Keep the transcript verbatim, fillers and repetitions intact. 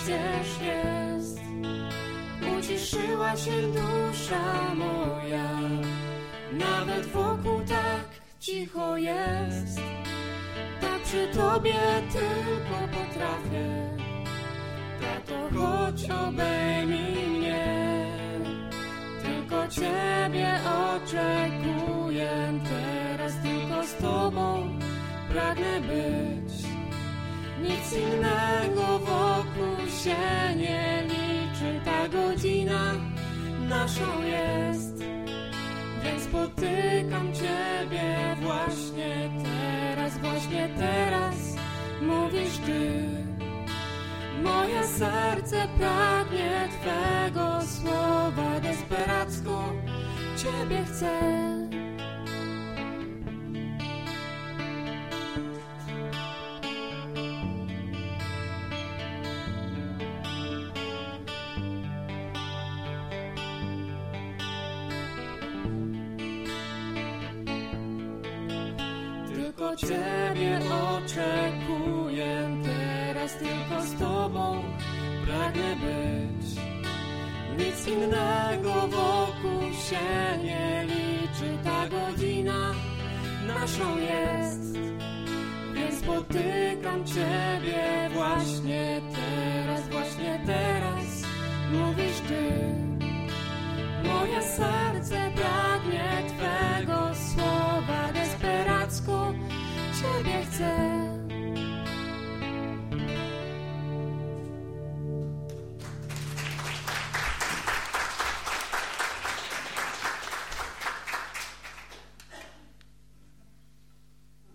gdzieś jest. Uciszyła się dusza moja, nawet wokół tak cicho jest. Tak przy Tobie tylko potrafię, tato, chodź obejmij mnie. Tylko Ciebie oczekuję teraz, tylko z Tobą pragnę być. Nic innego wokół się nie liczy, ta godzina naszą jest. Więc spotykam Ciebie właśnie teraz, właśnie teraz mówisz Ty. Moje serce pragnie Twego słowa, desperacko Ciebie chcę. Tylko Ciebie oczekuję teraz, tylko z Tobą pragnę być. Nic innego wokół się nie liczy, ta godzina naszą jest. Więc spotykam Ciebie właśnie teraz, właśnie teraz mówisz Ty. Moje serce pragnie Twego słowa, desperacko Ciebie chcę.